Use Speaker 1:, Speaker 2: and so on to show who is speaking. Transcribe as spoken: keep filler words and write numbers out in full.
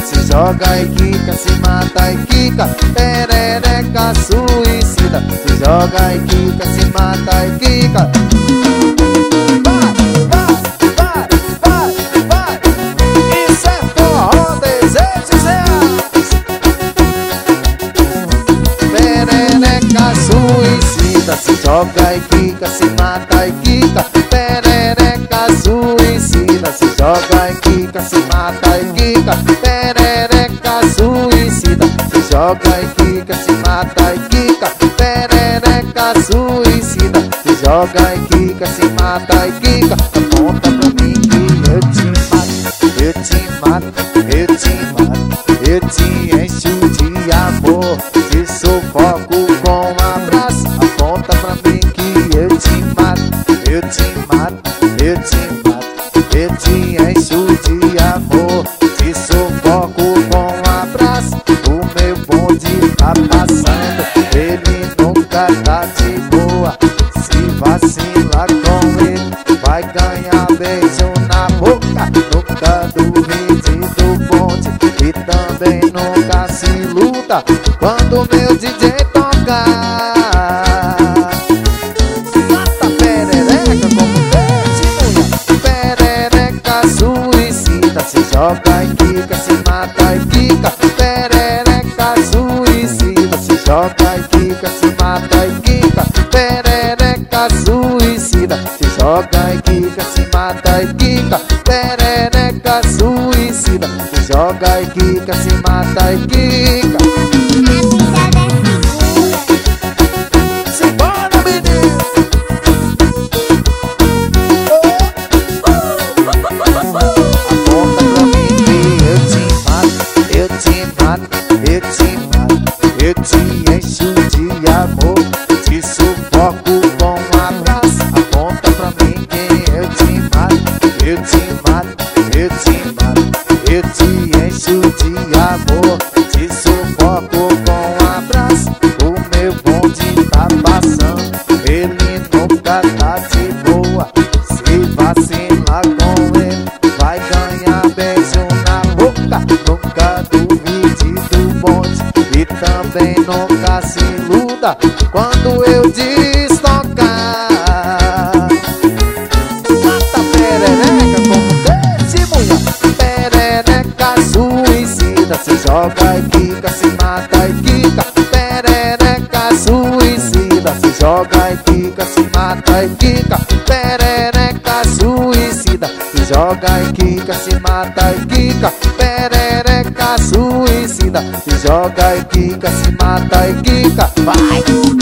Speaker 1: se joga e quica, se mata e quica, perereca suicida, se joga e quica, se mata e quica. Vai, vai, vai, vai, vai. Isso é forró, desejos reais. Perereca suicida, se joga e quica, se mata e quica, perereca suicida, se joga e quica, se mata e quica, perereca suicida, se joga e quica, se mata e quica, perereca suicida, se joga e quica, se mata e quica. Aponta pra mim que eu te mato, eu te mato, eu te mato, eu te encho de amor, te sufoco com um abraço. Aponta pra mim que eu te mato, eu te mato, eu te mato, eu te encho de amor, te sufoco com um abraço. O meu bonde tá passando, ele nunca tá de boa. Se vacilar com ele, vai ganhar beijo na boca. Nunca duvide do bonde e também nunca se luta quando meu D J tocar. Mata perereca como testemunha, perereca suicida, se joga e quica, se mata e quica, perereca suicida, se joga e quica, se mata e quica, perereca suicida, se joga e quica, se mata e quica, perereca suicida, se joga e quica, se mata e quica. Simbora, menino! Aponta pra mim que eu te mato, eu te mato, eu te mato, eu te encho de amor, te sufoco com um abraço. Aponta pra mim que eu te mato, eu te mato, eu te mato, eu te encho de amor, te sufoco com um abraço. O meu bonde tá passando, ele nunca tá de boa. Se vacilar com ele, vai ganhar beijo na boca. Nunca duvide do bonde e também nunca se iluda quando eu destocar. Mata perereca como testemunha, perereca suicida, se joga e quica, se mata e quica, perereca suicida, se joga e quica, se mata e quica, perereca suicida, se joga e quica, se mata e quica, perereca suicida, se joga e quica, se mata e quica. Vai!